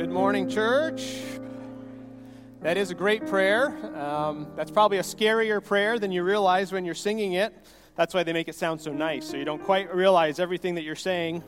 Good morning, church. That is a great prayer. That's probably a scarier prayer than you realize when you're singing it. That's why they make it sound so nice, so you don't quite realize everything that you're saying.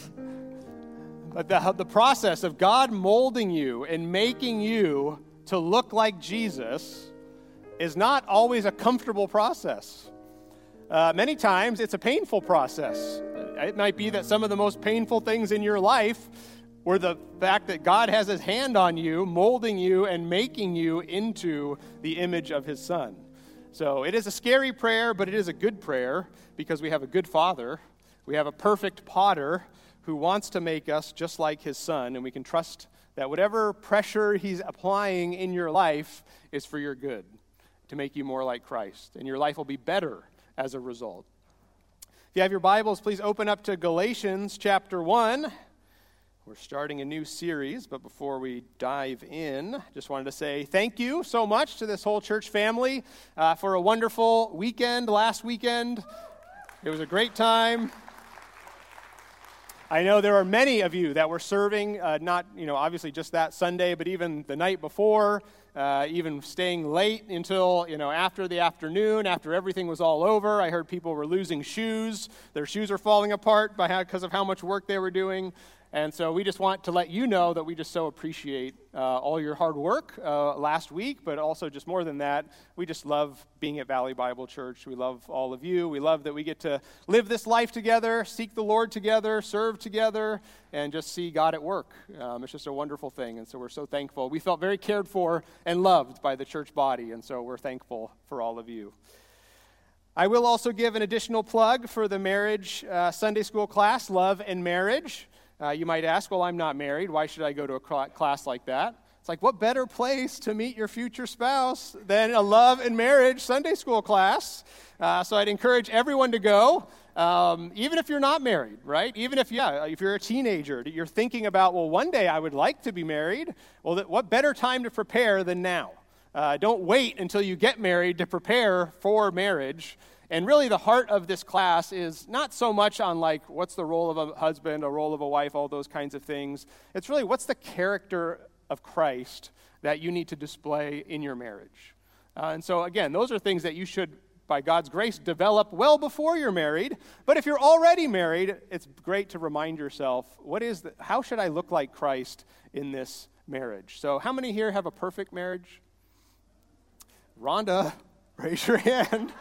But the process of God molding you and making you to look like Jesus is not always a comfortable process. Many times it's a painful process. It might be that some of the most painful things in your life were the fact that God has his hand on you, molding you and making you into the image of his Son. So it is a scary prayer, but it is a good prayer because we have a good Father. We have a perfect potter who wants to make us just like his Son, and we can trust that whatever pressure he's applying in your life is for your good, to make you more like Christ, and your life will be better as a result. If you have your Bibles, please open up to Galatians chapter 1. We're starting a new series, but before we dive in, just wanted to say thank you so much to this whole church family for a wonderful weekend last weekend. It was a great time. I know there are many of you that were serving, not, obviously just that Sunday, but even the night before, even staying late until, after the afternoon, after everything was all over. I heard people were losing shoes. Their shoes are falling apart because of how much work they were doing. And so we just want to let you know that we just so appreciate all your hard work last week, but also just more than that, we just love being at Valley Bible Church. We love all of you. We love that we get to live this life together, seek the Lord together, serve together, and just see God at work. It's just a wonderful thing, and so we're so thankful. We felt very cared for and loved by the church body, and so we're thankful for all of you. I will also give an additional plug for the marriage Sunday school class, Love and Marriage. You might ask, well, I'm not married. Why should I go to a class like that? It's like, what better place to meet your future spouse than a love and marriage Sunday school class? So I'd encourage everyone to go, even if you're not married, right? Even if you're a teenager, you're thinking about, well, one day I would like to be married. Well, what better time to prepare than now? Don't wait until you get married to prepare for marriage. And really the heart of this class is not so much on what's the role of a husband, a role of a wife, all those kinds of things. It's really what's the character of Christ that you need to display in your marriage. And so again, those are things that you should, by God's grace, develop well before you're married. But if you're already married, it's great to remind yourself, how should I look like Christ in this marriage? So how many here have a perfect marriage? Rhonda, raise your hand.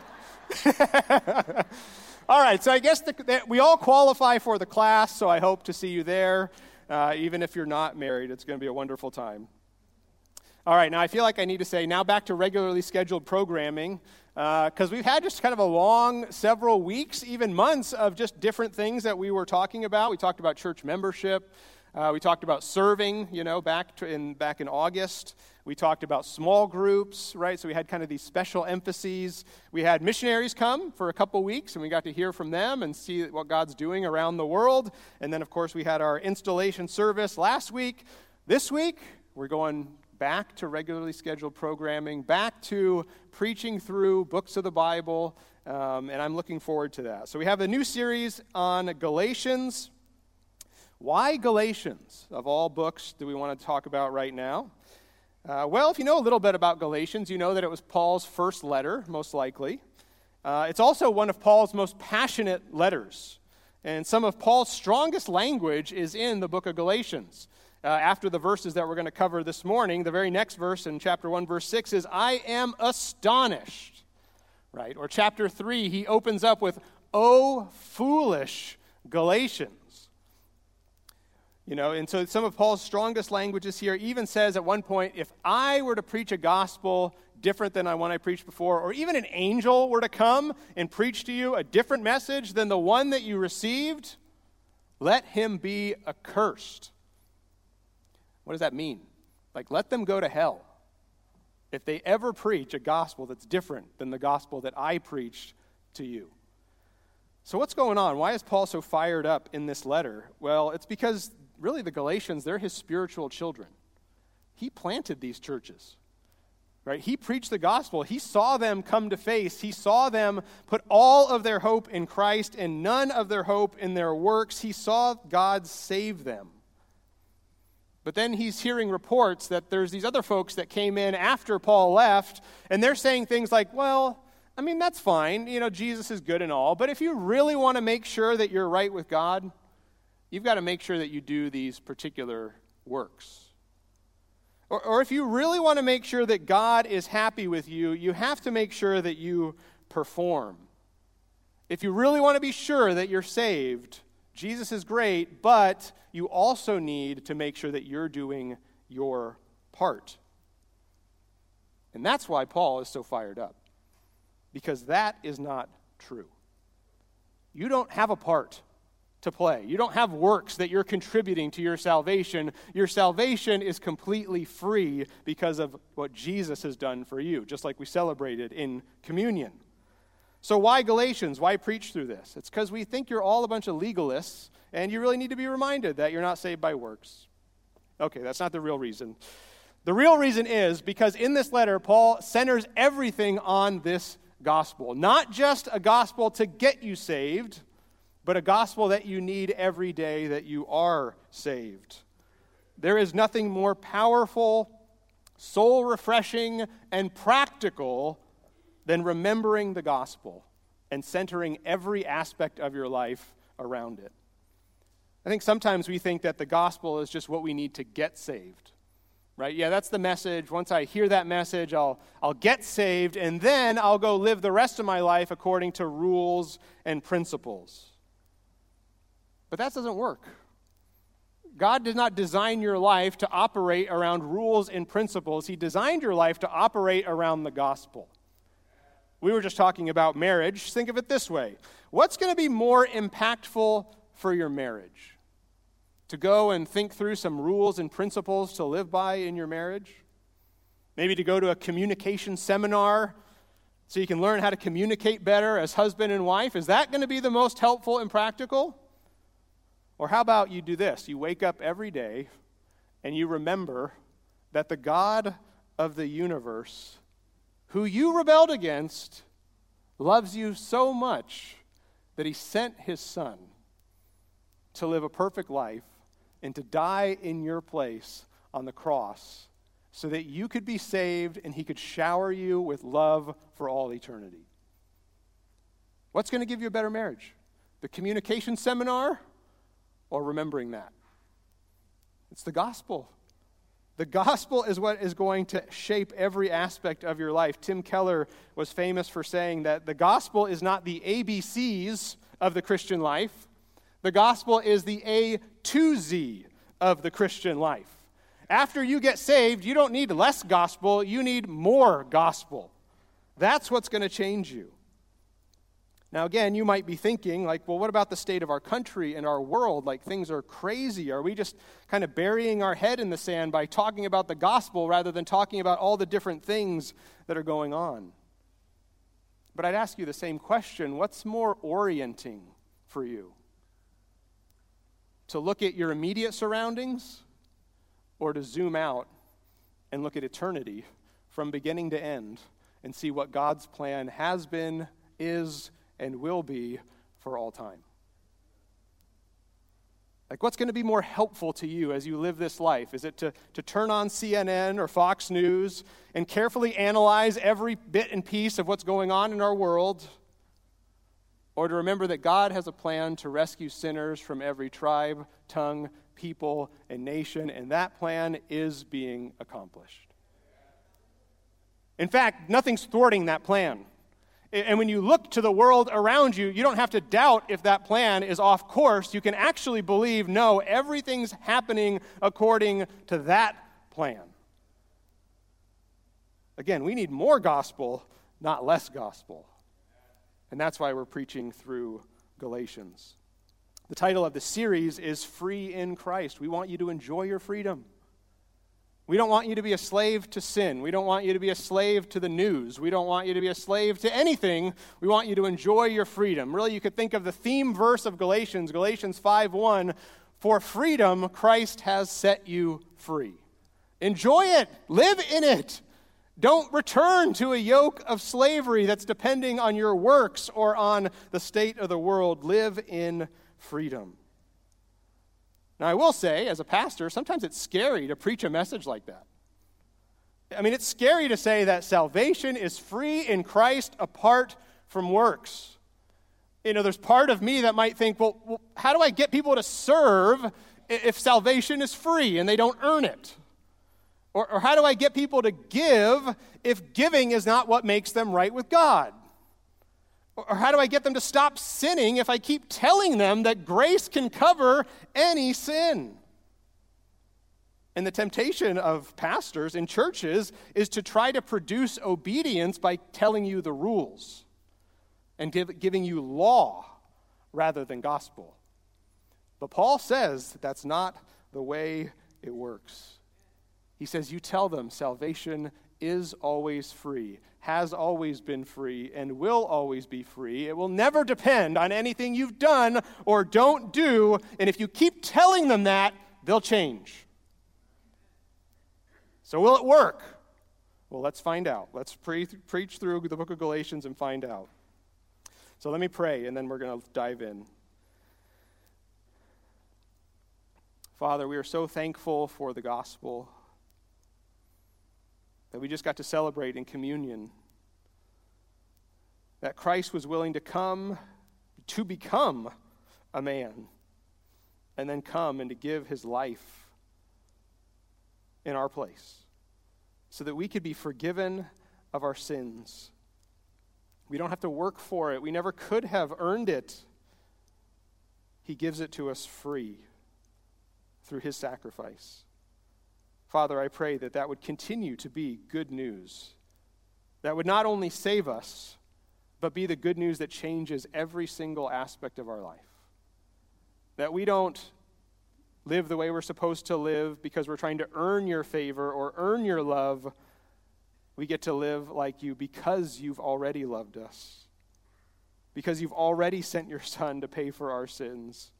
All right, so I guess we all qualify for the class, so I hope to see you there. Even if you're not married, it's going to be a wonderful time. All right, now I feel like I need to say, now back to regularly scheduled programming, because we've had just kind of a long several weeks, even months, of just different things that we were talking about. We talked about church membership. We talked about serving, back in August. We talked about small groups, right? So we had kind of these special emphases. We had missionaries come for a couple weeks, and we got to hear from them and see what God's doing around the world. And then, of course, we had our installation service last week. This week, we're going back to regularly scheduled programming, back to preaching through books of the Bible, and I'm looking forward to that. So we have a new series on Galatians. Why Galatians, of all books, do we want to talk about right now? Well, if you know a little bit about Galatians, you know that it was Paul's first letter, most likely. It's also one of Paul's most passionate letters. And some of Paul's strongest language is in the book of Galatians. After the verses that we're going to cover this morning, the very next verse in chapter 1, verse 6 is, I am astonished, right? Or chapter 3, he opens up with, O foolish Galatians. And so some of Paul's strongest languages here even says at one point, if I were to preach a gospel different than the one I preached before, or even an angel were to come and preach to you a different message than the one that you received, let him be accursed. What does that mean? Let them go to hell if they ever preach a gospel that's different than the gospel that I preached to you. So what's going on? Why is Paul so fired up in this letter? Well, it's because really the Galatians, they're his spiritual children. He planted these churches, right? He preached the gospel. He saw them come to faith. He saw them put all of their hope in Christ and none of their hope in their works. He saw God save them. But then he's hearing reports that there's these other folks that came in after Paul left, and they're saying things like, well, I mean, that's fine. Jesus is good and all. But if you really want to make sure that you're right with God, you've got to make sure that you do these particular works. Or if you really want to make sure that God is happy with you, you have to make sure that you perform. If you really want to be sure that you're saved, Jesus is great, but you also need to make sure that you're doing your part. And that's why Paul is so fired up, because that is not true. You don't have a part to play. You don't have works that you're contributing to your salvation. Your salvation is completely free because of what Jesus has done for you, just like we celebrated in communion. So why Galatians? Why preach through this? It's because we think you're all a bunch of legalists, and you really need to be reminded that you're not saved by works. Okay, that's not the real reason. The real reason is because in this letter, Paul centers everything on this gospel. Not just a gospel to get you saved, but a gospel that you need every day that you are saved. There is nothing more powerful, soul-refreshing, and practical than remembering the gospel and centering every aspect of your life around it. I think sometimes we think that the gospel is just what we need to get saved, right? Yeah, that's the message. Once I hear that message, I'll get saved, and then I'll go live the rest of my life according to rules and principles. But that doesn't work. God did not design your life to operate around rules and principles. He designed your life to operate around the gospel. We were just talking about marriage. Think of it this way. What's going to be more impactful for your marriage? To go and think through some rules and principles to live by in your marriage? Maybe to go to a communication seminar so you can learn how to communicate better as husband and wife? Is that going to be the most helpful and practical? Or how about you do this? You wake up every day and you remember that the God of the universe, who you rebelled against, loves you so much that he sent his son to live a perfect life and to die in your place on the cross so that you could be saved and he could shower you with love for all eternity. What's going to give you a better marriage? The communication seminar or remembering that? It's the gospel. The gospel is what is going to shape every aspect of your life. Tim Keller was famous for saying that the gospel is not the ABCs of the Christian life. The gospel is the A to Z of the Christian life. After you get saved, you don't need less gospel, you need more gospel. That's what's going to change you. Now, again, you might be thinking, like, well, what about the state of our country and our world? Like, things are crazy. Are we just kind of burying our head in the sand by talking about the gospel rather than talking about all the different things that are going on? But I'd ask you the same question. What's more orienting for you? To look at your immediate surroundings or to zoom out and look at eternity from beginning to end and see what God's plan has been, is, and will be for all time? Like, what's going to be more helpful to you as you live this life? Is it to turn on CNN or Fox News and carefully analyze every bit and piece of what's going on in our world? Or to remember that God has a plan to rescue sinners from every tribe, tongue, people, and nation, and that plan is being accomplished. In fact, nothing's thwarting that plan. And when you look to the world around you, you don't have to doubt if that plan is off course. You can actually believe, no, everything's happening according to that plan. Again, we need more gospel, not less gospel. And that's why we're preaching through Galatians. The title of the series is Free in Christ. We want you to enjoy your freedom. We don't want you to be a slave to sin. We don't want you to be a slave to the news. We don't want you to be a slave to anything. We want you to enjoy your freedom. Really, you could think of the theme verse of Galatians, Galatians 5:1, for freedom Christ has set you free. Enjoy it. Live in it. Don't return to a yoke of slavery that's depending on your works or on the state of the world. Live in freedom. Now, I will say, as a pastor, sometimes it's scary to preach a message like that. I mean, it's scary to say that salvation is free in Christ apart from works. You know, there's part of me that might think, well, how do I get people to serve if salvation is free and they don't earn it? Or how do I get people to give if giving is not what makes them right with God? Or how do I get them to stop sinning if I keep telling them that grace can cover any sin? And the temptation of pastors in churches is to try to produce obedience by telling you the rules and giving you law rather than gospel. But Paul says that that's not the way it works. He says, you tell them salvation is always free, has always been free, and will always be free. It will never depend on anything you've done or don't do. And if you keep telling them that, they'll change. So will it work? Well, let's find out. Let's preach through the book of Galatians and find out. So let me pray, and then we're going to dive in. Father, we are so thankful for the gospel that we just got to celebrate in communion, that Christ was willing to come to become a man and then come and to give his life in our place so that we could be forgiven of our sins. We don't have to work for it. We never could have earned it. He gives it to us free through his sacrifice. Father, I pray that that would continue to be good news. That would not only save us, but be the good news that changes every single aspect of our life. That we don't live the way we're supposed to live because we're trying to earn your favor or earn your love. We get to live like you because you've already loved us. Because you've already sent your Son to pay for our sins.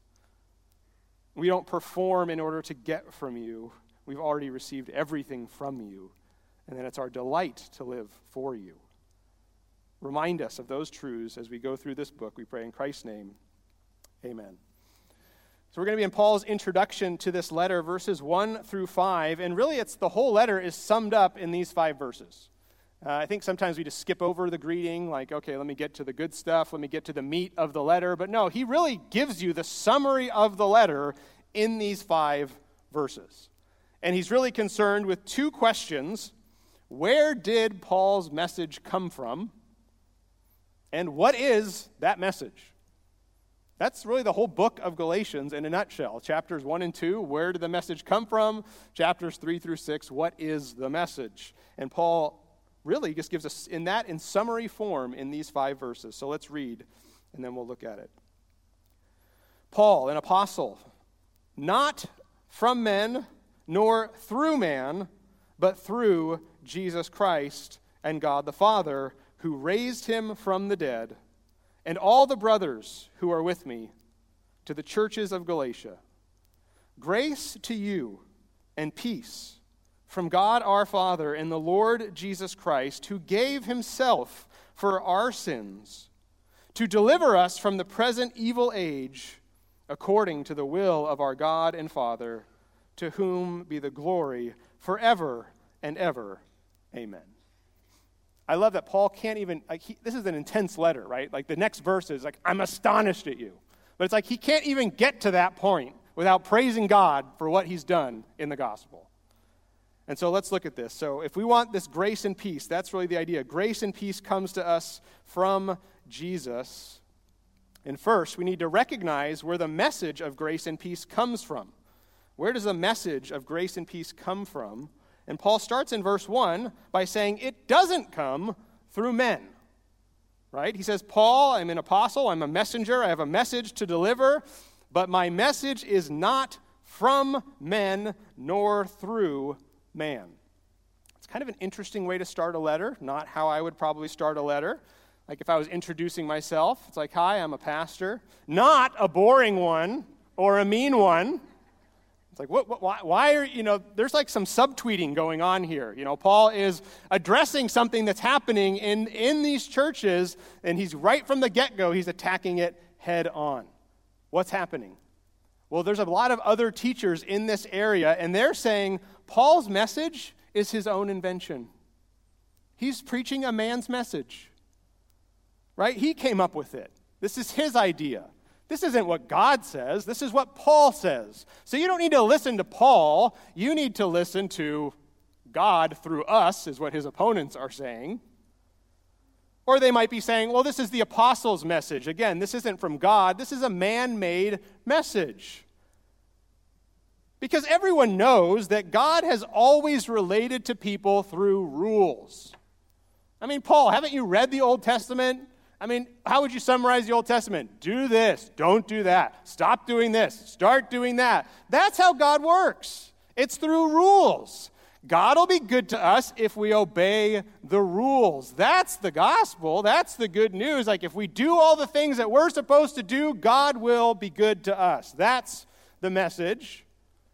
We don't perform in order to get from you. We've already received everything from you, and then it's our delight to live for you. Remind us of those truths as we go through this book. We pray in Christ's name. Amen. So we're going to be in Paul's introduction to this letter, verses 1 through 5, and really it's the whole letter is summed up in these 5 verses. I think sometimes we just skip over the greeting, like, okay, let me get to the good stuff, let me get to the meat of the letter, but no, he really gives you the summary of the letter in these 5 verses. And he's really concerned with 2 questions. Where did Paul's message come from? And what is that message? That's really the whole book of Galatians in a nutshell. Chapters 1 and 2, where did the message come from? Chapters 3 through 6, what is the message? And Paul really just gives us in summary form in these 5 verses. So let's read, and then we'll look at it. Paul, an apostle, not from men, nor through man, but through Jesus Christ and God the Father, who raised him from the dead, and all the brothers who are with me, to the churches of Galatia. Grace to you and peace from God our Father and the Lord Jesus Christ, who gave himself for our sins, to deliver us from the present evil age, according to the will of our God and Father, to whom be the glory forever and ever. Amen. I love that Paul can't even, this is an intense letter, right? Like the next verse is like, I'm astonished at you. But it's like he can't even get to that point without praising God for what he's done in the gospel. And so let's look at this. So if we want this grace and peace, that's really the idea. Grace and peace comes to us from Jesus. And first, we need to recognize where the message of grace and peace comes from. Where does the message of grace and peace come from? And Paul starts in verse 1 by saying it doesn't come through men, right? He says, Paul, I'm an apostle, I'm a messenger, I have a message to deliver, but my message is not from men nor through man. It's kind of an interesting way to start a letter, not how I would probably start a letter. Like if I was introducing myself, it's like, hi, I'm a pastor. Not a boring one or a mean one. It's like, why are, there's like some subtweeting going on here. Paul is addressing something that's happening in these churches, and he's right from the get-go, he's attacking it head on. What's happening? Well, there's a lot of other teachers in this area, and they're saying Paul's message is his own invention. He's preaching a man's message, right? He came up with it. This is his idea. This isn't what God says. This is what Paul says. So you don't need to listen to Paul. You need to listen to God through us, is what his opponents are saying. Or they might be saying, well, this is the apostles' message. Again, this isn't from God. This is a man-made message. Because everyone knows that God has always related to people through rules. I mean, Paul, haven't you read the Old Testament? I mean, how would you summarize the Old Testament? Do this, don't do that. Stop doing this, start doing that. That's how God works. It's through rules. God will be good to us if we obey the rules. That's the gospel. That's the good news. Like, if we do all the things that we're supposed to do, God will be good to us. That's the message.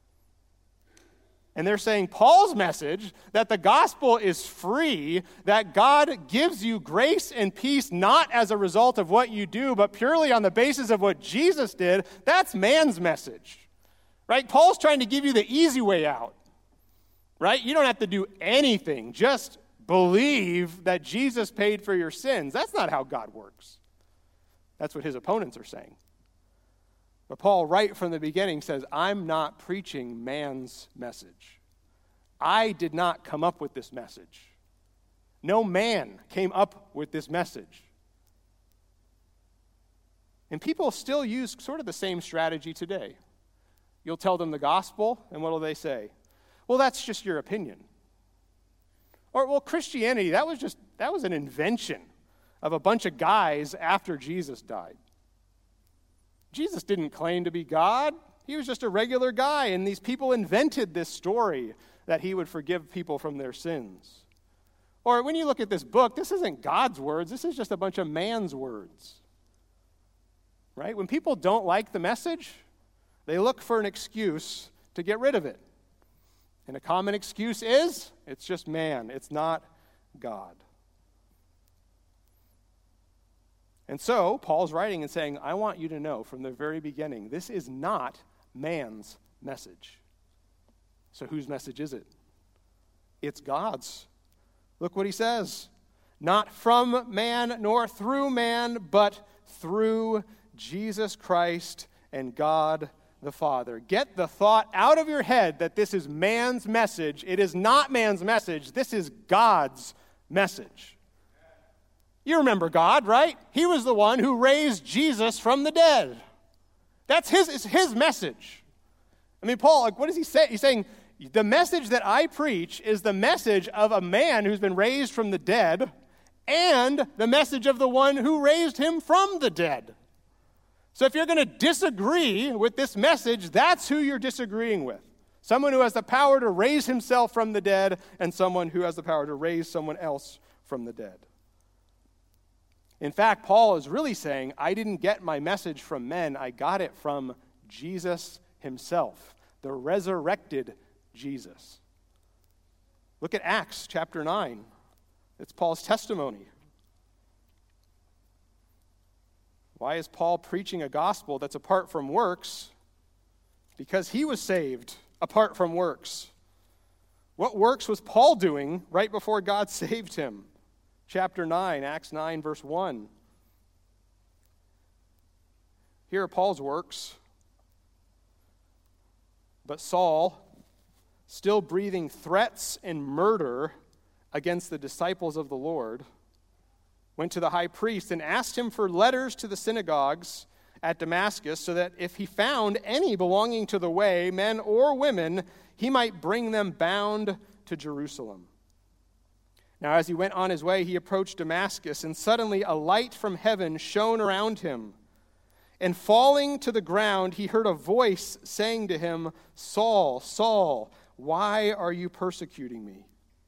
And they're saying Paul's message, that the gospel is free, that God gives you grace and peace not as a result of what you do, but purely on the basis of what Jesus did, that's man's message. Right? Paul's trying to give you the easy way out. Right? You don't have to do anything. Just believe that Jesus paid for your sins. That's not how God works. That's what his opponents are saying. But Paul, right from the beginning, says, I'm not preaching man's message. I did not come up with this message. No man came up with this message. And people still use sort of the same strategy today. You'll tell them the gospel, and what will they say? Well, that's just your opinion. Or, well, Christianity, that was an invention of a bunch of guys after Jesus died. Jesus didn't claim to be God. He was just a regular guy, and these people invented this story that he would forgive people from their sins. Or when you look at this book, this isn't God's words. This is just a bunch of man's words. Right? When people don't like the message, they look for an excuse to get rid of it. And a common excuse is, it's just man. It's not God. And so, Paul's writing and saying, I want you to know from the very beginning, this is not man's message. So whose message is it? It's God's. Look what he says. Not from man nor through man, but through Jesus Christ and God the Father. Get the thought out of your head that this is man's message. It is not man's message. This is God's message. You remember God, right? He was the one who raised Jesus from the dead. That's his message. I mean, Paul, like, what does he say? He's saying, the message that I preach is the message of a man who's been raised from the dead and the message of the one who raised him from the dead. So if you're going to disagree with this message, that's who you're disagreeing with. Someone who has the power to raise himself from the dead and someone who has the power to raise someone else from the dead. In fact, Paul is really saying, I didn't get my message from men. I got it from Jesus himself, the resurrected Jesus. Look at Acts chapter 9. It's Paul's testimony. Why is Paul preaching a gospel that's apart from works? Because he was saved apart from works. What works was Paul doing right before God saved him? Chapter 9, Acts 9, verse 1. Here are Paul's works. But Saul, still breathing threats and murder against the disciples of the Lord, went to the high priest and asked him for letters to the synagogues at Damascus, so that if he found any belonging to the way, men or women, he might bring them bound to Jerusalem. Now, as he went on his way, he approached Damascus, and suddenly a light from heaven shone around him. And falling to the ground, he heard a voice saying to him, Saul, Saul, why are you persecuting me?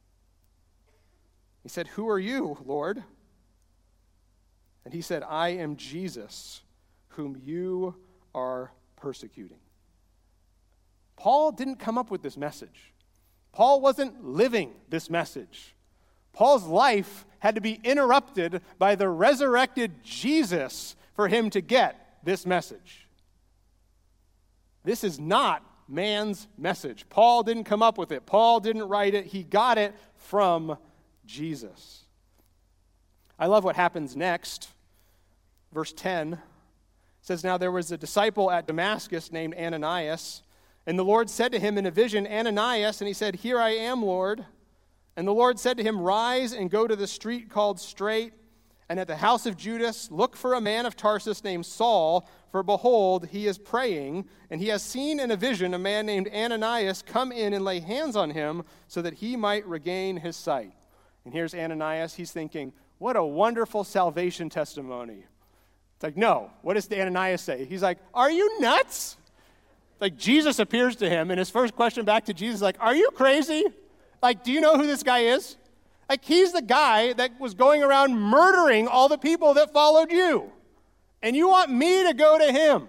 He said, Who are you, Lord? And he said, I am Jesus, whom you are persecuting. Paul didn't come up with this message. Paul wasn't living this message. Paul's life had to be interrupted by the resurrected Jesus for him to get this message. This is not man's message. Paul didn't come up with it. Paul didn't write it. He got it from Jesus. I love what happens next. Verse 10 says, "Now there was a disciple at Damascus named Ananias, and the Lord said to him in a vision, 'Ananias,' and he said, 'Here I am, Lord.' And the Lord said to him, 'Rise and go to the street called Straight, and at the house of Judas look for a man of Tarsus named Saul, for behold, he is praying, and he has seen in a vision a man named Ananias come in and lay hands on him so that he might regain his sight.'" And here's Ananias. He's thinking, what a wonderful salvation testimony. It's like, no. What does Ananias say? He's like, are you nuts? Like, Jesus appears to him, and his first question back to Jesus is like, are you crazy? Like, do you know who this guy is? Like, he's the guy that was going around murdering all the people that followed you. And you want me to go to him?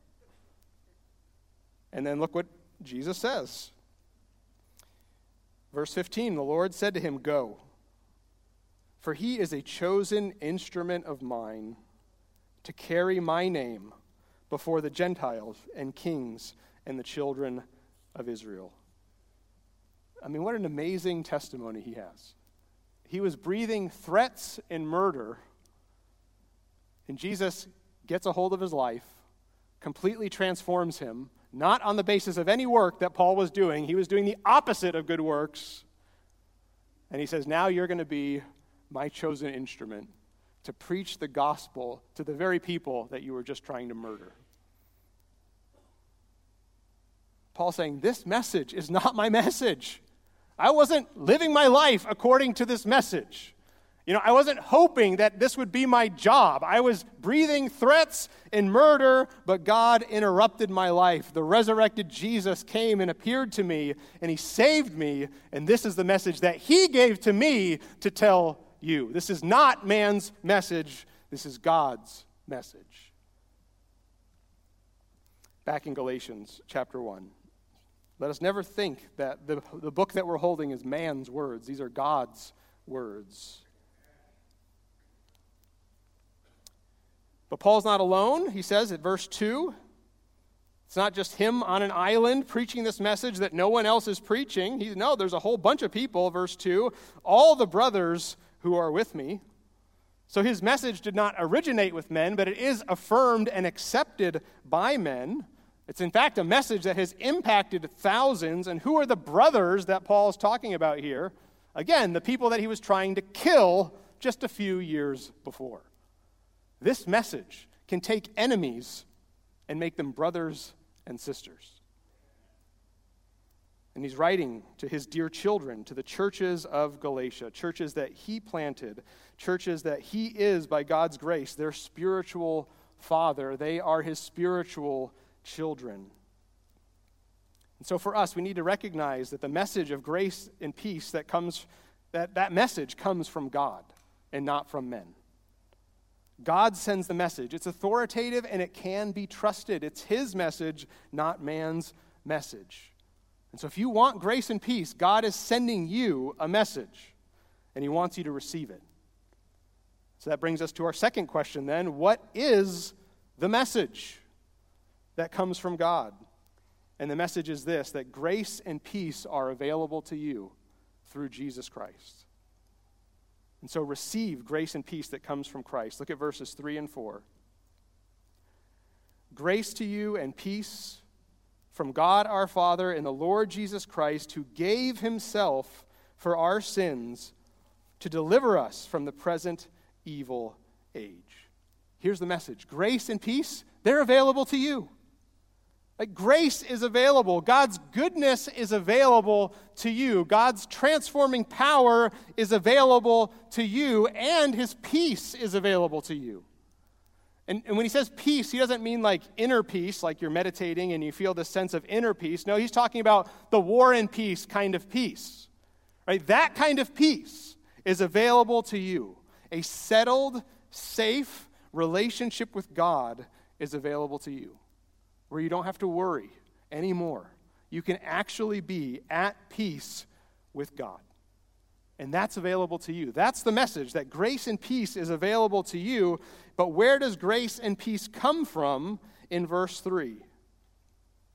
And then look what Jesus says. Verse 15, the Lord said to him, "Go, for he is a chosen instrument of mine to carry my name before the Gentiles and kings and the children of Israel." I mean, what an amazing testimony he has. He was breathing threats and murder, and Jesus gets a hold of his life, completely transforms him, not on the basis of any work that Paul was doing. He was doing the opposite of good works. And he says, now you're going to be my chosen instrument to preach the gospel to the very people that you were just trying to murder. Paul's saying, this message is not my message. I wasn't living my life according to this message. I wasn't hoping that this would be my job. I was breathing threats and murder, but God interrupted my life. The resurrected Jesus came and appeared to me, and he saved me, and this is the message that he gave to me to tell you. This is not man's message. This is God's message. Back in Galatians chapter 1. Let us never think that the book that we're holding is man's words. These are God's words. But Paul's not alone. He says at verse 2, it's not just him on an island preaching this message that no one else is preaching. There's a whole bunch of people, verse 2, all the brothers who are with me. So his message did not originate with men, but it is affirmed and accepted by men. It's in fact a message that has impacted thousands. And who are the brothers that Paul is talking about here? Again, the people that he was trying to kill just a few years before. This message can take enemies and make them brothers and sisters. And he's writing to his dear children, to the churches of Galatia, churches that he planted, churches that he is, by God's grace, their spiritual father. They are his spiritual children. And so for us, we need to recognize that the message of grace and peace that message comes from God and not from men. God sends the message. It's authoritative and it can be trusted. It's his message, not man's message. And so if you want grace and peace, God is sending you a message, and he wants you to receive it. So that brings us to our second question then. What is the message that comes from God? And the message is this, that grace and peace are available to you through Jesus Christ. And so receive grace and peace that comes from Christ. Look at verses 3 and 4. Grace to you and peace from God our Father and the Lord Jesus Christ, who gave himself for our sins to deliver us from the present evil age. Here's the message. Grace and peace, they're available to you. Like, grace is available. God's goodness is available to you. God's transforming power is available to you, and his peace is available to you. And when he says peace, he doesn't mean like inner peace, like you're meditating and you feel this sense of inner peace. No, he's talking about the war and peace kind of peace. Right? That kind of peace is available to you. A settled, safe relationship with God is available to you, where you don't have to worry anymore. You can actually be at peace with God. And that's available to you. That's the message, that grace and peace is available to you. But where does grace and peace come from in verse 3?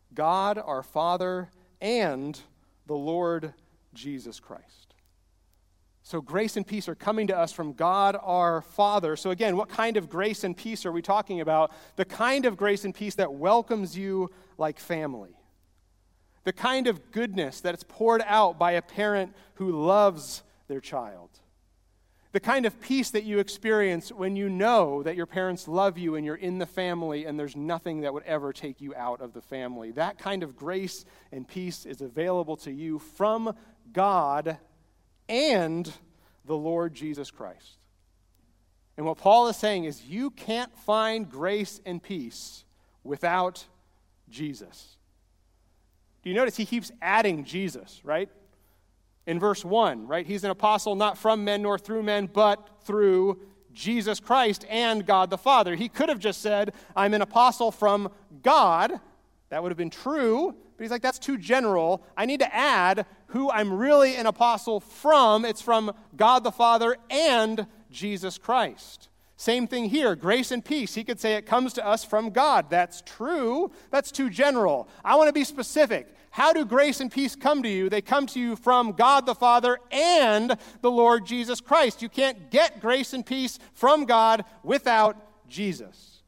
God our Father and the Lord Jesus Christ. So grace and peace are coming to us from God our Father. So again, what kind of grace and peace are we talking about? The kind of grace and peace that welcomes you like family. The kind of goodness that is poured out by a parent who loves their child. The kind of peace that you experience when you know that your parents love you and you're in the family and there's nothing that would ever take you out of the family. That kind of grace and peace is available to you from God and the Lord Jesus Christ. And what Paul is saying is you can't find grace and peace without Jesus. Do you notice he keeps adding Jesus, right? In verse 1, right? He's an apostle not from men nor through men, but through Jesus Christ and God the Father. He could have just said, I'm an apostle from God. That would have been true. But he's like, that's too general. I need to add who I'm really an apostle from. It's from God the Father and Jesus Christ. Same thing here, grace and peace. He could say it comes to us from God. That's true. That's too general. I want to be specific. How do grace and peace come to you? They come to you from God the Father and the Lord Jesus Christ. You can't get grace and peace from God without Jesus.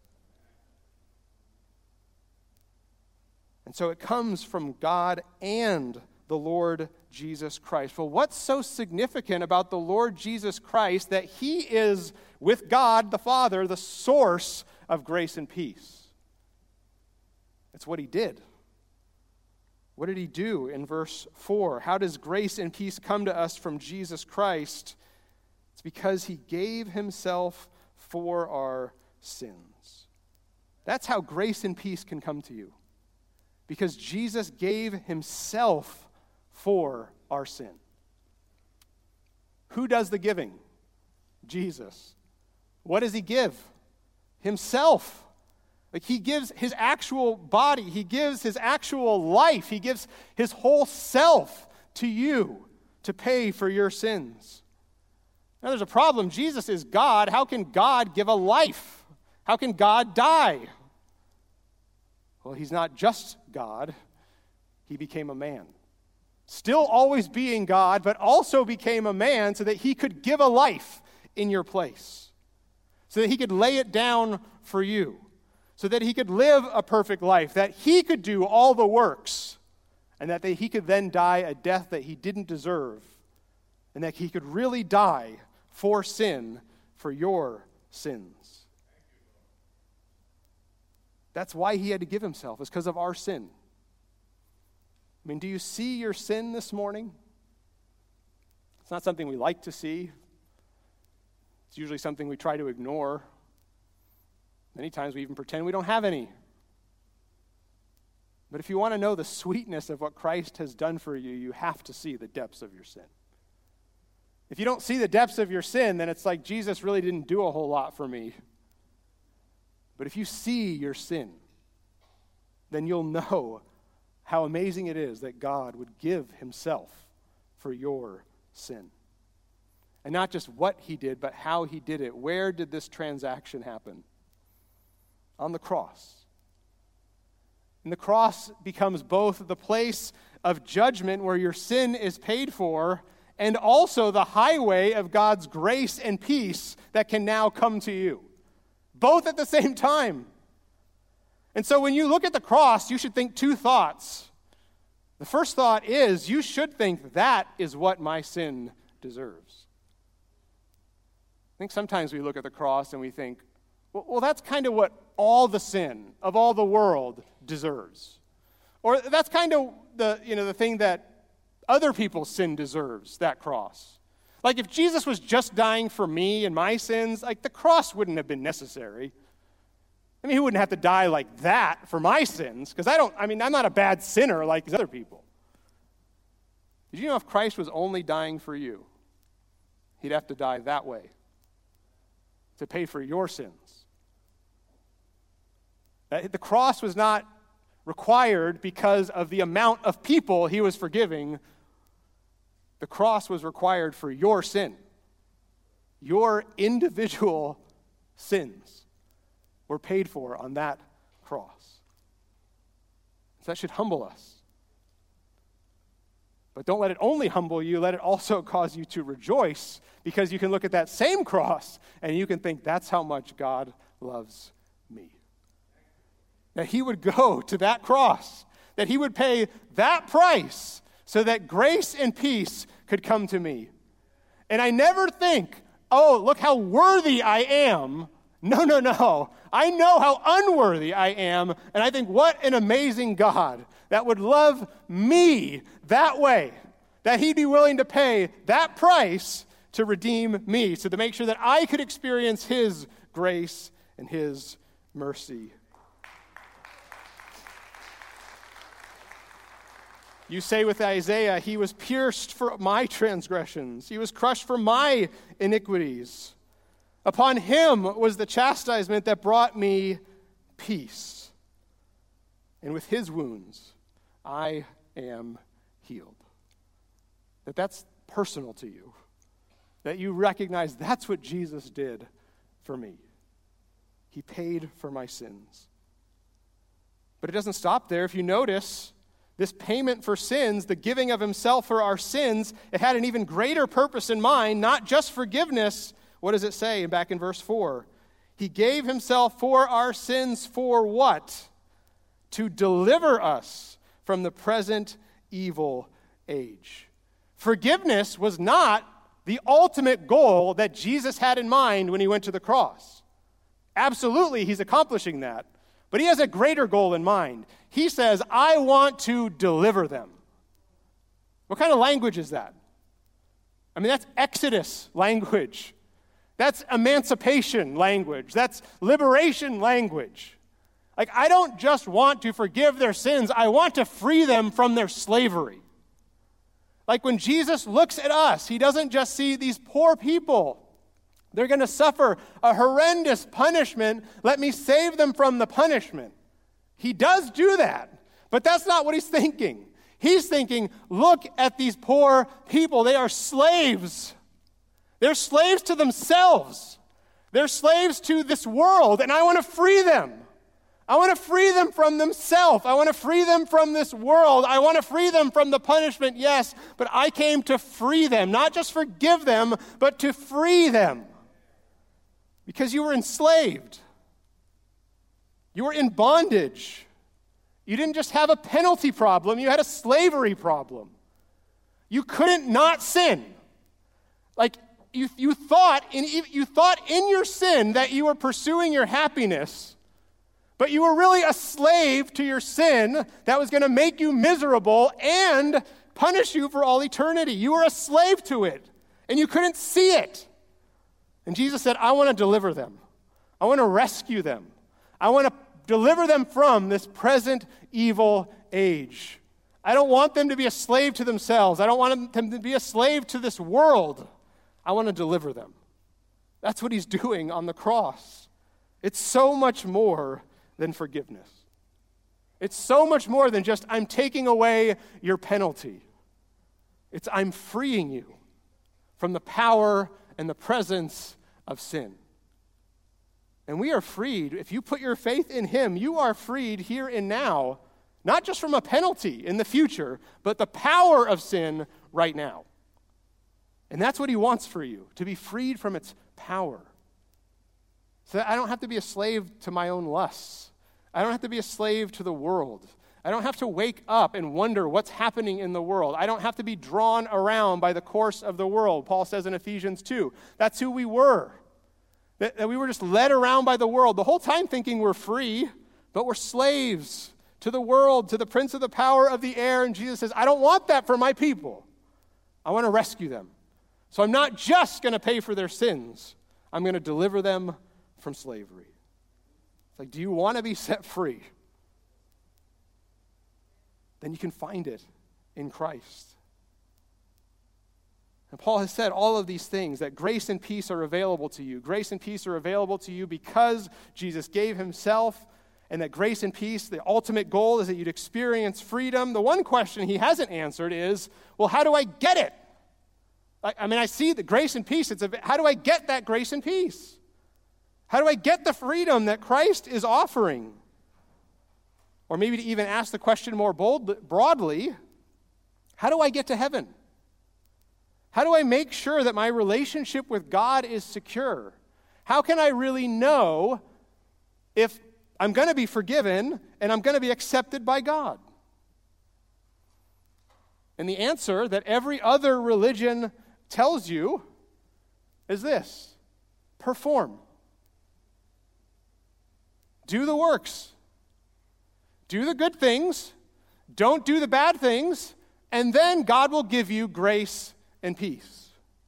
And so it comes from God and the Lord Jesus Christ. Well, what's so significant about the Lord Jesus Christ that he is, with God the Father, the source of grace and peace? It's what he did. What did he do in verse 4? How does grace and peace come to us from Jesus Christ? It's because he gave himself for our sins. That's how grace and peace can come to you. Because Jesus gave himself for our sin. Who does the giving? Jesus. What does he give? Himself. Like he gives his actual body, he gives his actual life, he gives his whole self to you to pay for your sins. Now there's a problem. Jesus is God. How can God give a life? How can God die? Well, he's not just God. He became a man. Still always being God, but also became a man so that he could give a life in your place. So that he could lay it down for you. So that he could live a perfect life, that he could do all the works, and that he could then die a death that he didn't deserve, and that he could really die for sin, for your sins. That's why he had to give himself, is because of our sin. I mean, do you see your sin this morning? It's not something we like to see. It's usually something we try to ignore. Many times we even pretend we don't have any. But if you want to know the sweetness of what Christ has done for you, you have to see the depths of your sin. If you don't see the depths of your sin, then it's like Jesus really didn't do a whole lot for me. But if you see your sin, then you'll know how amazing it is that God would give himself for your sin. And not just what he did, but how he did it. Where did this transaction happen? On the cross. And the cross becomes both the place of judgment where your sin is paid for, and also the highway of God's grace and peace that can now come to you. Both at the same time. And so when you look at the cross, you should think two thoughts. The first thought is, you should think that is what my sin deserves. I think sometimes we look at the cross and we think, well, that's kind of what all the sin of all the world deserves. Or that's kind of the thing that other people's sin deserves, that cross. Like if Jesus was just dying for me and my sins, like the cross wouldn't have been necessary. I mean, he wouldn't have to die like that for my sins, because I'm not a bad sinner like these other people. Did you know if Christ was only dying for you, he'd have to die that way to pay for your sins? The cross was not required because of the amount of people he was forgiving. The cross was required for your sin. Your individual sins were paid for on that cross. So that should humble us. But don't let it only humble you, let it also cause you to rejoice, because you can look at that same cross and you can think, that's how much God loves me. That he would go to that cross, that he would pay that price so that grace and peace could come to me. And I never think, oh, look how worthy I am. No. I know how unworthy I am, and I think, what an amazing God that would love me that way, that he'd be willing to pay that price to redeem me, so to make sure that I could experience his grace and his mercy. You say with Isaiah, he was pierced for my transgressions. He was crushed for my iniquities. Upon him was the chastisement that brought me peace. And with his wounds, I am healed. That's personal to you. That you recognize that's what Jesus did for me. He paid for my sins. But it doesn't stop there. If you notice, this payment for sins, the giving of himself for our sins, it had an even greater purpose in mind, not just forgiveness. What does it say back in verse 4? He gave himself for our sins for what? To deliver us from the present evil age. Forgiveness was not the ultimate goal that Jesus had in mind when he went to the cross. Absolutely, he's accomplishing that. But he has a greater goal in mind. He says, I want to deliver them. What kind of language is that? I mean, that's Exodus language. That's emancipation language. That's liberation language. Like, I don't just want to forgive their sins. I want to free them from their slavery. Like, when Jesus looks at us, he doesn't just see these poor people. They're going to suffer a horrendous punishment. Let me save them from the punishment. He does do that, but that's not what he's thinking. He's thinking, look at these poor people. They are slaves. They're slaves to themselves. They're slaves to this world, and I want to free them. I want to free them from themselves. I want to free them from this world. I want to free them from the punishment, yes, but I came to free them, not just forgive them, but to free them. Because you were enslaved. You were in bondage. You didn't just have a penalty problem, you had a slavery problem. You couldn't not sin. Like, you thought in your sin that you were pursuing your happiness, but you were really a slave to your sin that was going to make you miserable and punish you for all eternity. You were a slave to it, and you couldn't see it. And Jesus said, I want to deliver them. I want to rescue them. I want to deliver them from this present evil age. I don't want them to be a slave to themselves. I don't want them to be a slave to this world. I want to deliver them. That's what he's doing on the cross. It's so much more than forgiveness. It's so much more than just, I'm taking away your penalty. It's, I'm freeing you from the power and the presence of sin. And we are freed. If you put your faith in him, you are freed here and now, not just from a penalty in the future, but the power of sin right now. And that's what he wants for you, to be freed from its power. So that I don't have to be a slave to my own lusts. I don't have to be a slave to the world. I don't have to wake up and wonder what's happening in the world. I don't have to be drawn around by the course of the world. Paul says in Ephesians 2, that's who we were. That we were just led around by the world, the whole time thinking we're free, but we're slaves to the world, to the prince of the power of the air. And Jesus says, I don't want that for my people. I want to rescue them. So I'm not just going to pay for their sins. I'm going to deliver them from slavery. It's like, do you want to be set free? Then you can find it in Christ. And Paul has said all of these things, that grace and peace are available to you. Grace and peace are available to you because Jesus gave himself, and that grace and peace, the ultimate goal is that you'd experience freedom. The one question he hasn't answered is, well, how do I get it? I mean, I see the grace and peace. How do I get that grace and peace? How do I get the freedom that Christ is offering? Or maybe to even ask the question more broadly, how do I get to heaven? How do I make sure that my relationship with God is secure? How can I really know if I'm going to be forgiven and I'm going to be accepted by God? And the answer that every other religion tells you is this: perform. Do the works. Do the good things. Don't do the bad things. And then God will give you grace and peace.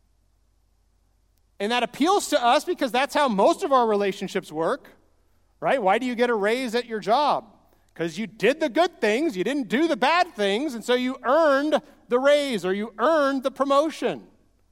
And that appeals to us because that's how most of our relationships work, right? Why do you get a raise at your job? Because you did the good things, you didn't do the bad things, and so you earned the raise or you earned the promotion.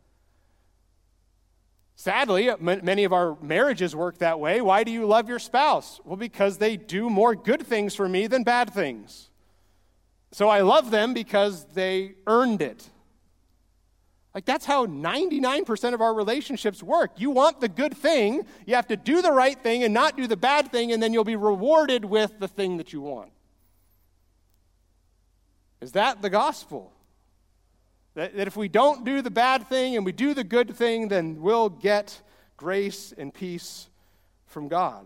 Sadly, many of our marriages work that way. Why do you love your spouse? Well, because they do more good things for me than bad things. So I love them because they earned it. Like, that's how 99% of our relationships work. You want the good thing, you have to do the right thing and not do the bad thing, and then you'll be rewarded with the thing that you want. Is that the gospel? That if we don't do the bad thing and we do the good thing, then we'll get grace and peace from God.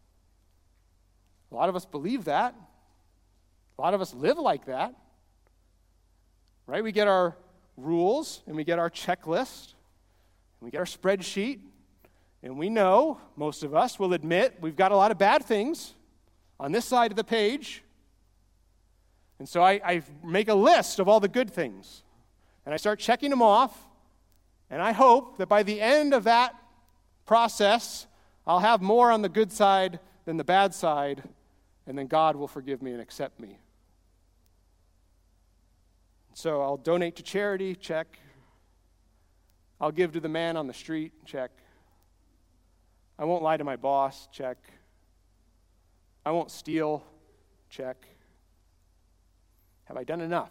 A lot of us believe that. A lot of us live like that. Right? We get our rules and we get our checklist and we get our spreadsheet, and we know, most of us will admit, we've got a lot of bad things on this side of the page. And so I make a list of all the good things. And I start checking them off, and I hope that by the end of that process, I'll have more on the good side than the bad side, and then God will forgive me and accept me. So I'll donate to charity, check. I'll give to the man on the street, check. I won't lie to my boss, check. I won't steal, check. Have I done enough?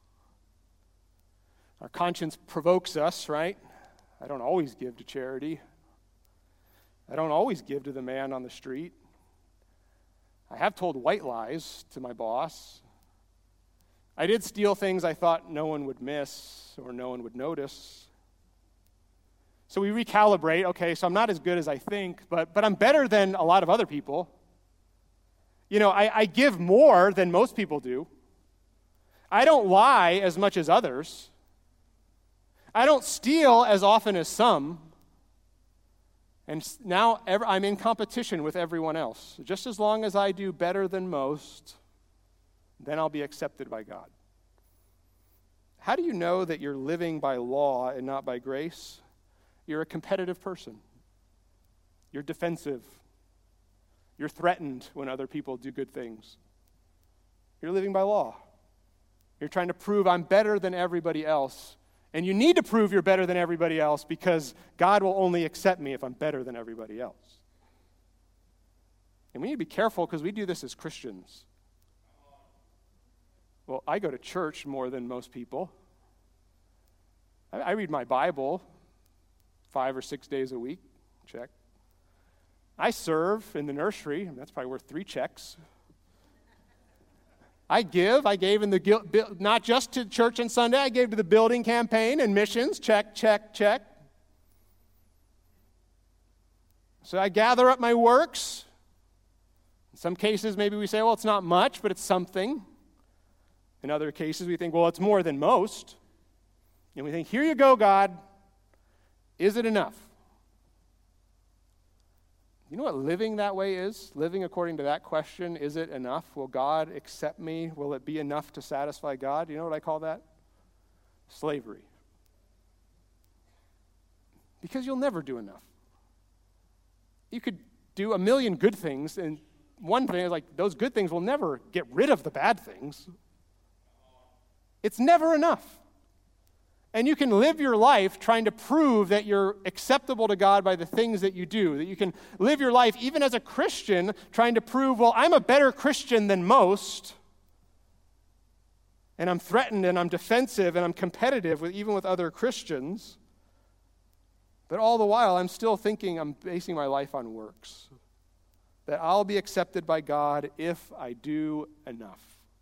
Our conscience provokes us, right? I don't always give to charity. I don't always give to the man on the street. I have told white lies to my boss. I did steal things I thought no one would miss or no one would notice. So we recalibrate. Okay, so I'm not as good as I think, but I'm better than a lot of other people. You know, I give more than most people do. I don't lie as much as others. I don't steal as often as some. And now I'm in competition with everyone else. Just as long as I do better than most, then I'll be accepted by God. How do you know that you're living by law and not by grace? You're a competitive person. You're defensive. You're threatened when other people do good things. You're living by law. You're trying to prove I'm better than everybody else. And you need to prove you're better than everybody else because God will only accept me if I'm better than everybody else. And we need to be careful because we do this as Christians. Well, I go to church more than most people. I read my Bible 5 or 6 days a week. Check. I serve in the nursery. That's probably worth 3 checks. I gave in the, not just to church and Sunday, I gave to the building campaign and missions, check, check, check. So I gather up my works. In some cases, maybe we say, well, it's not much, but it's something. In other cases, we think, well, it's more than most. And we think, here you go, God. Is it enough? You know what living that way is? Living according to that question, is it enough? Will God accept me? Will it be enough to satisfy God? You know what I call that? Slavery. Because you'll never do enough. You could do a million good things, and one thing is like those good things will never get rid of the bad things. It's never enough. And you can live your life trying to prove that you're acceptable to God by the things that you do. That you can live your life, even as a Christian, trying to prove, well, I'm a better Christian than most. And I'm threatened and I'm defensive and I'm competitive even with other Christians. But all the while, I'm still thinking I'm basing my life on works. that I'll be accepted by God if I do enough.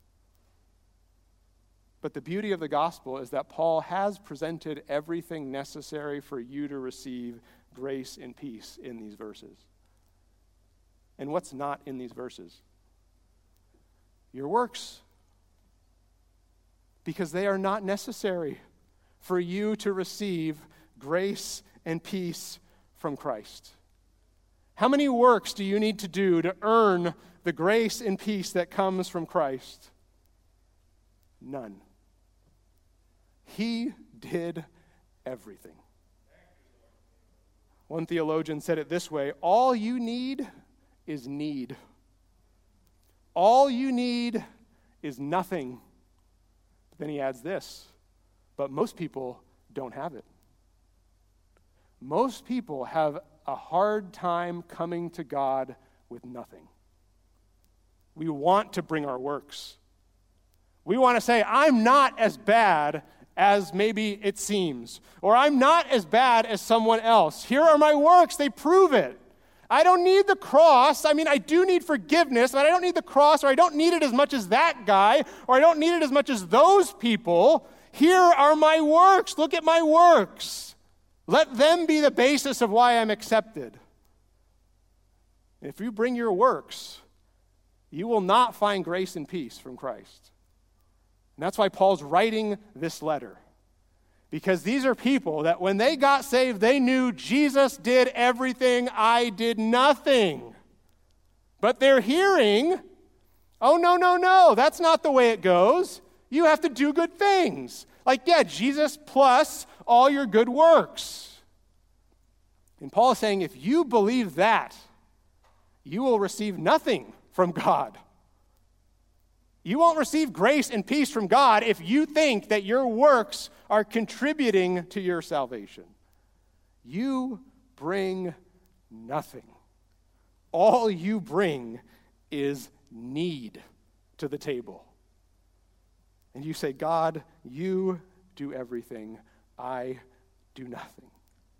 But the beauty of the gospel is that Paul has presented everything necessary for you to receive grace and peace in these verses. And what's not in these verses? Your works. Because they are not necessary for you to receive grace and peace from Christ. How many works do you need to do to earn the grace and peace that comes from Christ? None. He did everything. One theologian said it this way: all you need is need. All you need is nothing. But then he adds this: but most people don't have it. Most people have a hard time coming to God with nothing. We want to bring our works. We want to say, I'm not as bad as maybe it seems, or I'm not as bad as someone else. Here are my works, they prove it. I don't need the cross. I mean, I do need forgiveness, but I don't need the cross, or I don't need it as much as that guy, or I don't need it as much as those people. Here are my works. Look at my works. Let them be the basis of why I'm accepted. If you bring your works, you will not find grace and peace from Christ. And that's why Paul's writing this letter. Because these are people that when they got saved, they knew Jesus did everything, I did nothing. But they're hearing, oh, no, that's not the way it goes. You have to do good things. Like, yeah, Jesus plus all your good works. And Paul is saying, if you believe that, you will receive nothing from God. You won't receive grace and peace from God if you think that your works are contributing to your salvation. You bring nothing. All you bring is need to the table. And you say, God, you do everything. I do nothing.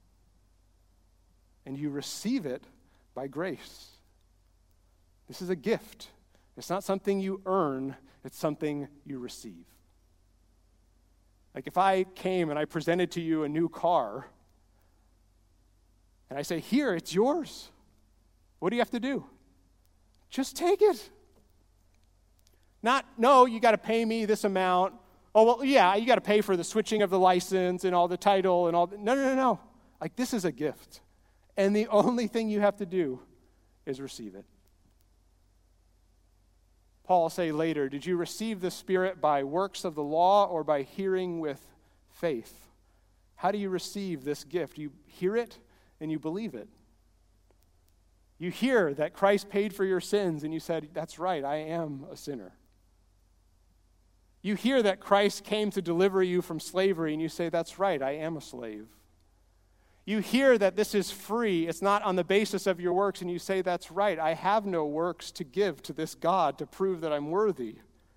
And you receive it by grace. This is a gift. It's not something you earn, it's something you receive. Like if I came and I presented to you a new car, and I say, here, it's yours. What do you have to do? Just take it. Not, no, you got to pay me this amount. Oh, well, yeah, you got to pay for the switching of the license and all the title and all. No. Like this is a gift. And the only thing you have to do is receive it. Paul will say later, did you receive the Spirit by works of the law or by hearing with faith? How do you receive this gift? You hear it and you believe it. You hear that Christ paid for your sins and you said, that's right, I am a sinner. You hear that Christ came to deliver you from slavery and you say, that's right, I am a slave. You hear that this is free, it's not on the basis of your works, and you say, that's right, I have no works to give to this God to prove that I'm worthy.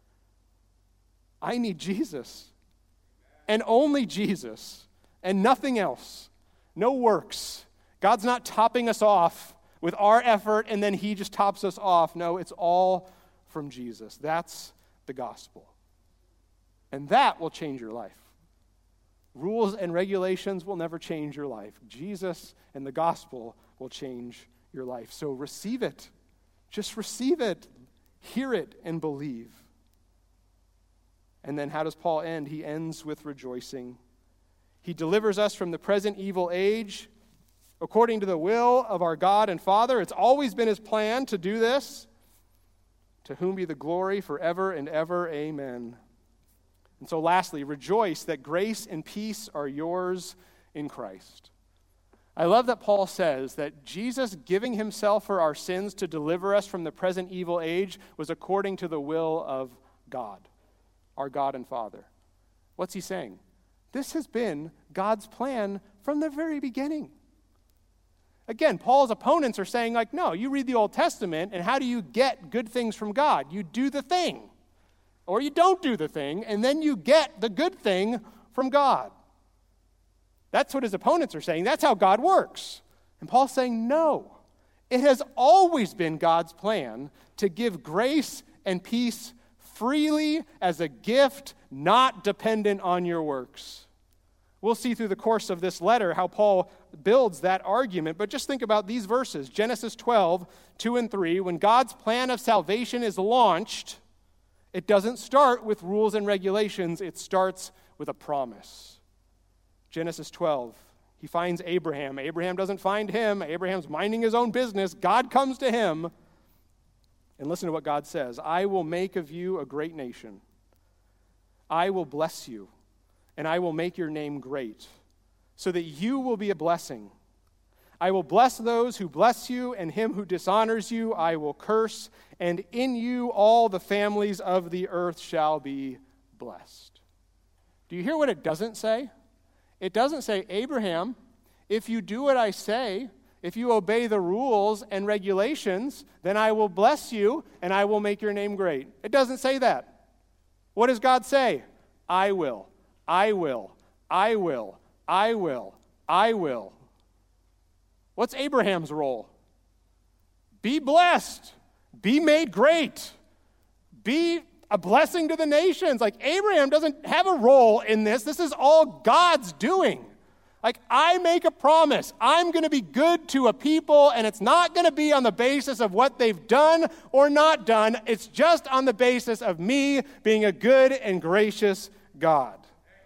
I need Jesus, and only Jesus, and nothing else. No works. God's not topping us off with our effort, and then he just tops us off. No, it's all from Jesus. That's the gospel. And that will change your life. Rules and regulations will never change your life. Jesus and the gospel will change your life. So receive it. Just receive it. Hear it and believe. And then how does Paul end? He ends with rejoicing. He delivers us from the present evil age according to the will of our God and Father. It's always been his plan to do this. To whom be the glory forever and ever. Amen. And so lastly, rejoice that grace and peace are yours in Christ. I love that Paul says that Jesus giving himself for our sins to deliver us from the present evil age was according to the will of God, our God and Father. What's he saying? This has been God's plan from the very beginning. Again, Paul's opponents are saying, like, no, you read the Old Testament, and how do you get good things from God? You do the thing. Or you don't do the thing, and then you get the good thing from God. That's what his opponents are saying. That's how God works. And Paul's saying, no. It has always been God's plan to give grace and peace freely as a gift, not dependent on your works. We'll see through the course of this letter how Paul builds that argument, but just think about these verses. Genesis 12, 2 and 3, when God's plan of salvation is launched, it doesn't start with rules and regulations, it starts with a promise. Genesis 12, he finds Abraham. Abraham doesn't find him. Abraham's minding his own business. God comes to him. And listen to what God says. I will make of you a great nation. I will bless you, and I will make your name great, so that you will be a blessing. I will bless those who bless you, and him who dishonors you I will curse, and in you all the families of the earth shall be blessed. Do you hear what it doesn't say? It doesn't say, Abraham, if you do what I say, if you obey the rules and regulations, then I will bless you and I will make your name great. It doesn't say that. What does God say? I will, I will, I will, I will, I will. What's Abraham's role? Be blessed. Be made great. Be a blessing to the nations. Like, Abraham doesn't have a role in this. This is all God's doing. Like, I make a promise. I'm going to be good to a people, and it's not going to be on the basis of what they've done or not done. It's just on the basis of me being a good and gracious God.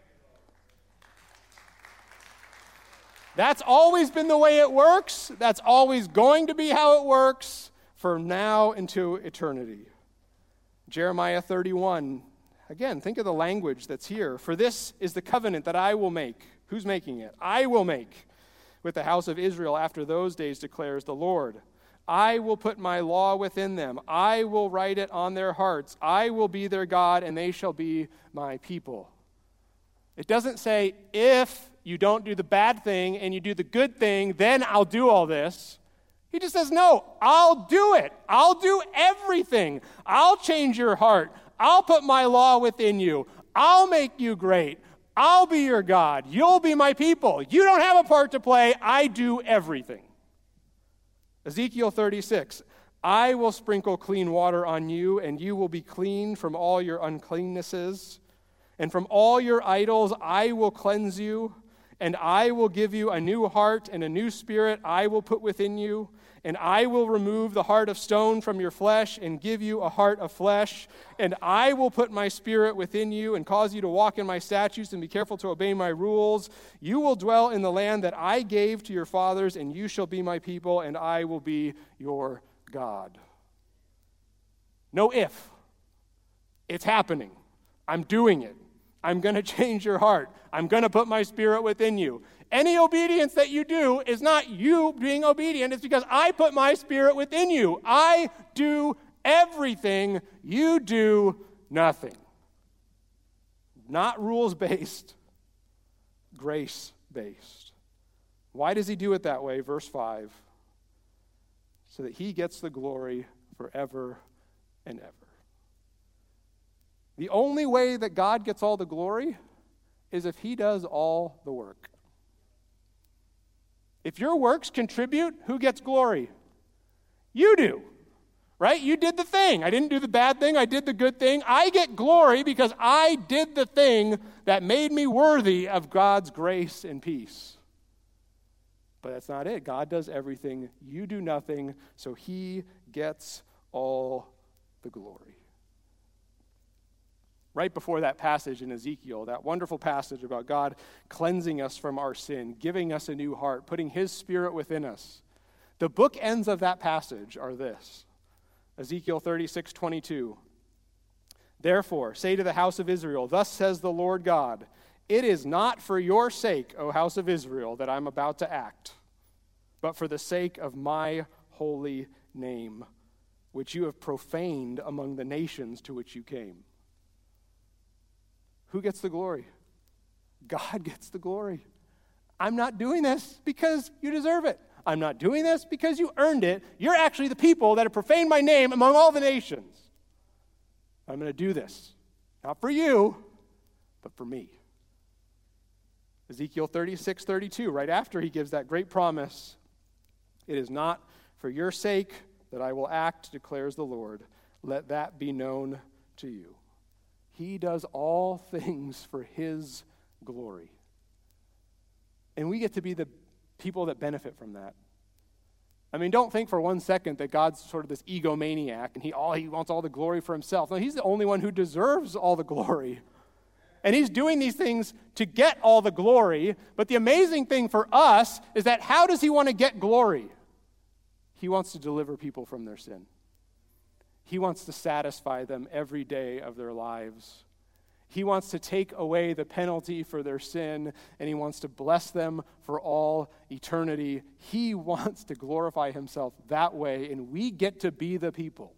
That's always been the way it works. That's always going to be how it works from now into eternity. Jeremiah 31. Again, think of the language that's here. For this is the covenant that I will make. Who's making it? I will make with the house of Israel after those days, declares the Lord. I will put my law within them. I will write it on their hearts. I will be their God, and they shall be my people. It doesn't say, if you don't do the bad thing and you do the good thing, then I'll do all this. He just says, no, I'll do it. I'll do everything. I'll change your heart. I'll put my law within you. I'll make you great. I'll be your God. You'll be my people. You don't have a part to play. I do everything. Ezekiel 36. I will sprinkle clean water on you, and you will be clean from all your uncleannesses. And from all your idols I will cleanse you, and I will give you a new heart, and a new spirit I will put within you. And I will remove the heart of stone from your flesh and give you a heart of flesh. And I will put my spirit within you and cause you to walk in my statutes and be careful to obey my rules. You will dwell in the land that I gave to your fathers, and you shall be my people, and I will be your God. No if. It's happening. I'm doing it. I'm going to change your heart. I'm going to put my spirit within you. Any obedience that you do is not you being obedient. It's because I put my spirit within you. I do everything. You do nothing. Not rules-based, grace-based. Why does he do it that way? Verse 5. So that he gets the glory forever and ever. The only way that God gets all the glory is if he does all the work. If your works contribute, who gets glory? You do, right? You did the thing. I didn't do the bad thing. I did the good thing. I get glory because I did the thing that made me worthy of God's grace and peace. But that's not it. God does everything. You do nothing, so he gets all the glory. Right before that passage in Ezekiel, that wonderful passage about God cleansing us from our sin, giving us a new heart, putting his spirit within us. The bookends of that passage are this. Ezekiel 36:22. Therefore, say to the house of Israel, thus says the Lord God, it is not for your sake, O house of Israel, that I'm about to act, but for the sake of my holy name, which you have profaned among the nations to which you came. Who gets the glory? God gets the glory. I'm not doing this because you deserve it. I'm not doing this because you earned it. You're actually the people that have profaned my name among all the nations. I'm going to do this, not for you, but for me. Ezekiel 36:32, right after he gives that great promise, it is not For your sake that I will act, declares the Lord. Let that be known to you. He does all things for his glory. And we get to be the people that benefit from that. I mean, don't think for 1 second that God's sort of this egomaniac and he wants all the glory for himself. No, he's the only one who deserves all the glory. And he's doing these things to get all the glory. But the amazing thing for us is that how does he want to get glory? He wants to deliver people from their sin. He wants to satisfy them every day of their lives. He wants to take away the penalty for their sin, and he wants to bless them for all eternity. He wants to glorify himself that way, and we get to be the people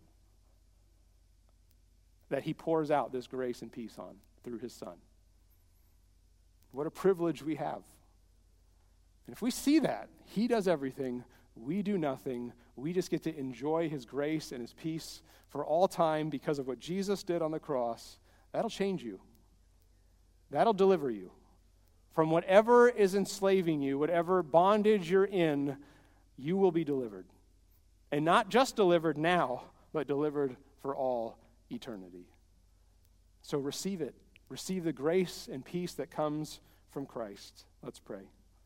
that he pours out this grace and peace on through his Son. What a privilege we have. And if we see that, he does everything, we do nothing, we just get to enjoy his grace and his peace for all time because of what Jesus did on the cross, that'll change you. That'll deliver you from whatever is enslaving you, whatever bondage you're in, you will be delivered. And not just delivered now, but delivered for all eternity. So receive it. Receive the grace and peace that comes from Christ. Let's pray.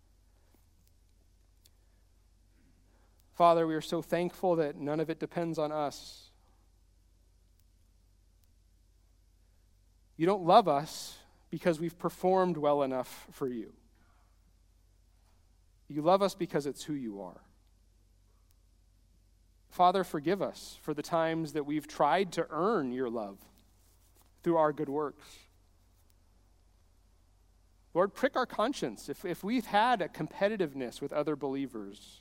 Father, we are so thankful that none of it depends on us. You don't love us because we've performed well enough for you. You love us because it's who you are. Father, forgive us for the times that we've tried to earn your love through our good works. Lord, prick our conscience if we've had a competitiveness with other believers.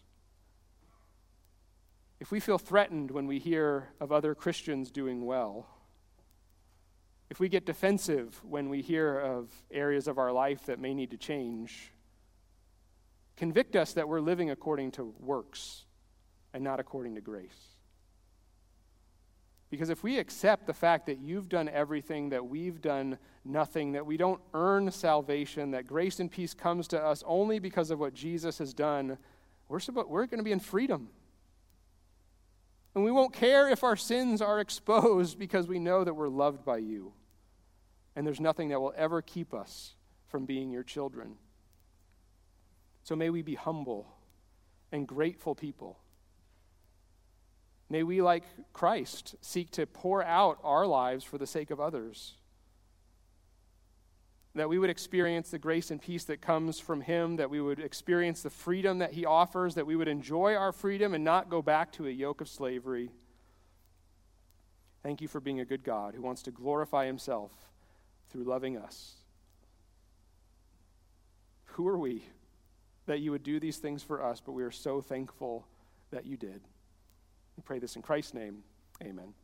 If we feel threatened when we hear of other Christians doing well, if we get defensive when we hear of areas of our life that may need to change, convict us that we're living according to works and not according to grace. Because if we accept the fact that you've done everything, that we've done nothing, that we don't earn salvation, that grace and peace comes to us only because of what Jesus has done, we're going to be in freedom. And we won't care if our sins are exposed because we know that we're loved by you. And there's nothing that will ever keep us from being your children. So may we be humble and grateful people. May we, like Christ, seek to pour out our lives for the sake of others. That we would experience the grace and peace that comes from him, that we would experience the freedom that he offers, that we would enjoy our freedom and not go back to a yoke of slavery. Thank you for being a good God who wants to glorify himself through loving us. Who are we that you would do these things for us, but we are so thankful that you did. We pray this in Christ's name. Amen.